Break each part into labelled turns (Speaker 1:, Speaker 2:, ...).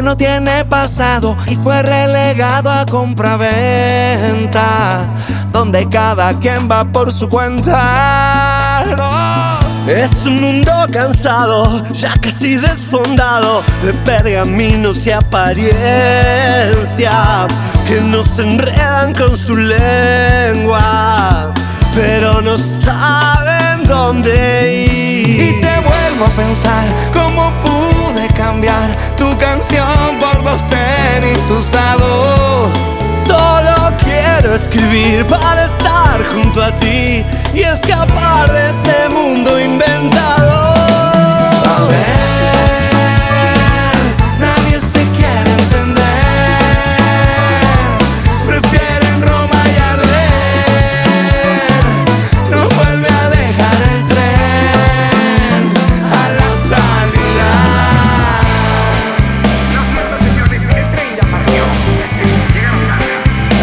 Speaker 1: no tiene pasado y fue relegado a compraventa, donde cada quien va por su cuenta. No.
Speaker 2: Es un mundo cansado, ya casi desfondado, de pergaminos y apariencia, que nos enredan con su lengua, pero no saben dónde ir.
Speaker 1: Y te vuelvo a pensar cómo pude cambiar tu canción por dos tenis usados.
Speaker 2: Solo quiero escribir para estar junto a ti y escapar de este mundo inventado.
Speaker 1: A ver, nadie se quiere entender, prefieren Roma y arder. Nos vuelve a dejar el tren a la salida.
Speaker 3: Lo siento, señores, el tren ya partió. Llegaron tarde.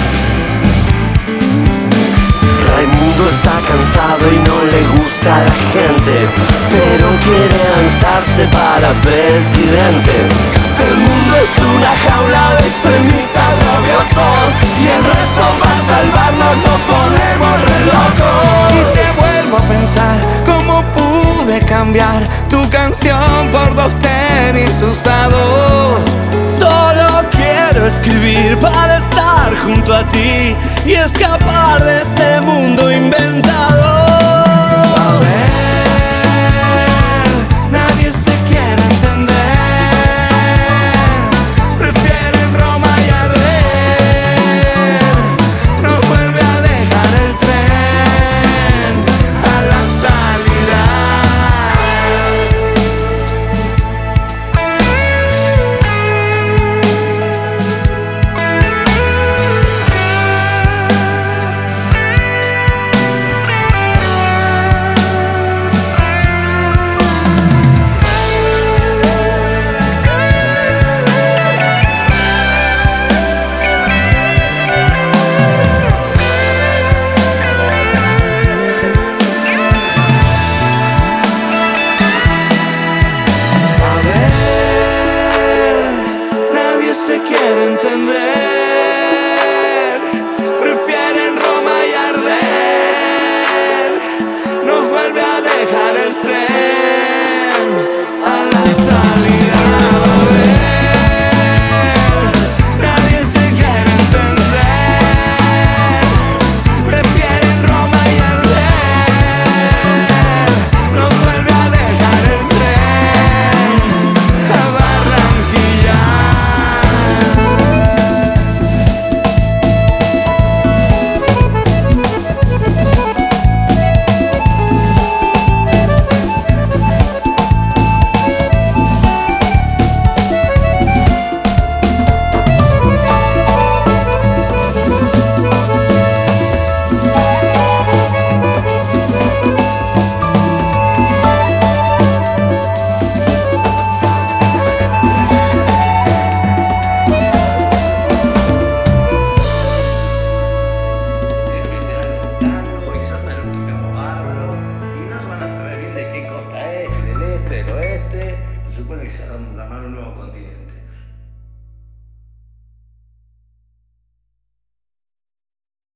Speaker 2: Raimundo está cansado y no le gusta a la gente, pero quiere lanzarse para presidente.
Speaker 1: El mundo es una jaula de extremistas rabiosos y el resto para salvarnos nos ponemos re locos. Y te vuelvo a pensar cómo pude cambiar tu canción por dos tenis usados.
Speaker 2: Solo quiero escribir para estar junto a ti y escapar de este mundo inventado.
Speaker 1: A ver, nadie se quiere entender, prefieren Roma y arder. Nos vuelve a dejar el tren a la salida. Nadie se quiere entender, prefieren Roma y arder. Nos vuelve a dejar el tren a la salida. A ver, nadie se quiere entender, prefieren Roma y arder. Nos vuelve a dejar el tren a Barranquilla.
Speaker 3: Hoy Sandra lo tocamos bárbaro y no se van a saber bien de qué costa es, del este, del oeste. Se supone que se van a llamar un nuevo continente.